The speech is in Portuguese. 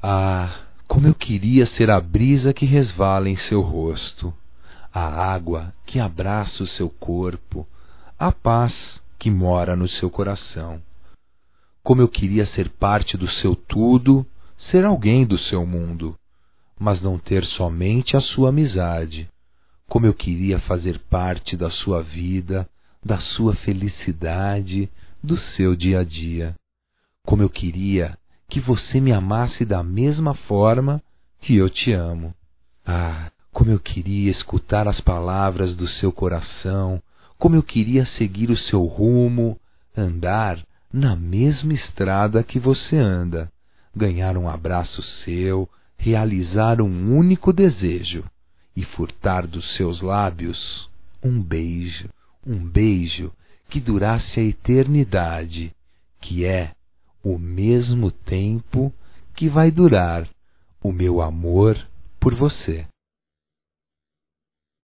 Ah, como eu queria ser a brisa que resvala em seu rosto, a água que abraça o seu corpo, a paz que mora no seu coração. Como eu queria ser parte do seu tudo, ser alguém do seu mundo, mas não ter somente a sua amizade. Como eu queria fazer parte da sua vida, da sua felicidade, do seu dia a dia. Como eu queria que você me amasse da mesma forma que eu te amo. Ah, como eu queria escutar as palavras do seu coração, como eu queria seguir o seu rumo, andar na mesma estrada que você anda, ganhar um abraço seu, realizar um único desejo e furtar dos seus lábios um beijo que durasse a eternidade, que é o mesmo tempo que vai durar o meu amor por você.